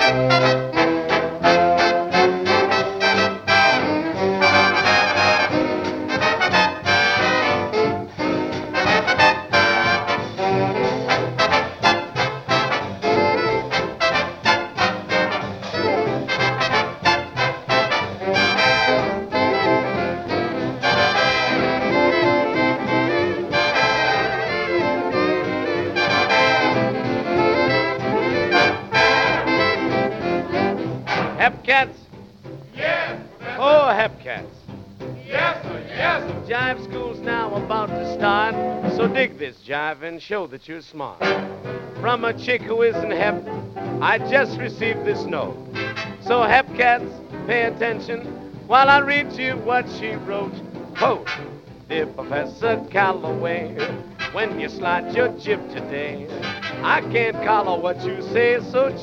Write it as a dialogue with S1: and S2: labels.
S1: Hepcats?
S2: Yes, Professor.
S1: Oh, Hepcats.
S2: Yes, sir. Yes, sir.
S1: Jive school's now about to start, so dig this jive and show that you're smart. From a chick who isn't hep, I just received this note. So Hepcats, pay attention while I read you what she wrote. Quote, Dear Professor Calloway, when you slide your jib today, I can't collar what you say, so